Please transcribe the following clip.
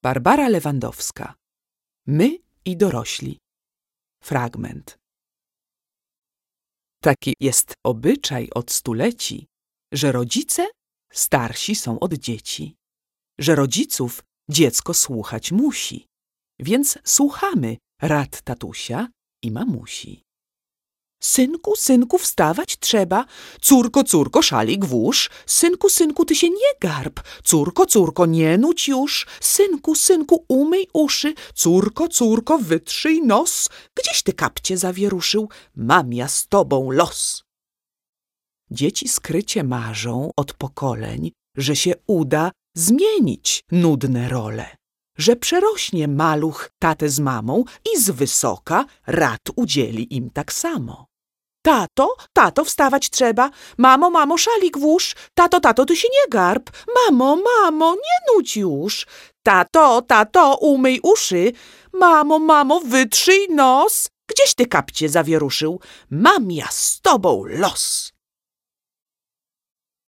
Barbara Lewandowska. My i dorośli. Fragment. Taki jest obyczaj od stuleci, że rodzice starsi są od dzieci, że rodziców dziecko słuchać musi, więc słuchamy rad tatusia i mamusi. Synku, synku, wstawać trzeba, córko, córko, szalik włóż, synku, synku, ty się nie garb, córko, córko, nie nudź już, synku, synku, umyj uszy, córko, córko, wytrzyj nos, gdzieś ty kapcie zawieruszył, mam ja z tobą los. Dzieci skrycie marzą od pokoleń, że się uda zmienić nudne role, że przerośnie maluch tatę z mamą i z wysoka rad udzieli im tak samo. Tato, tato, wstawać trzeba, mamo, mamo, szalik włóż, tato, tato, ty się nie garb, mamo, mamo, nie nudź już, tato, tato, umyj uszy, mamo, mamo, wytrzyj nos, gdzieś ty kapcie zawieruszył, mam ja z tobą los.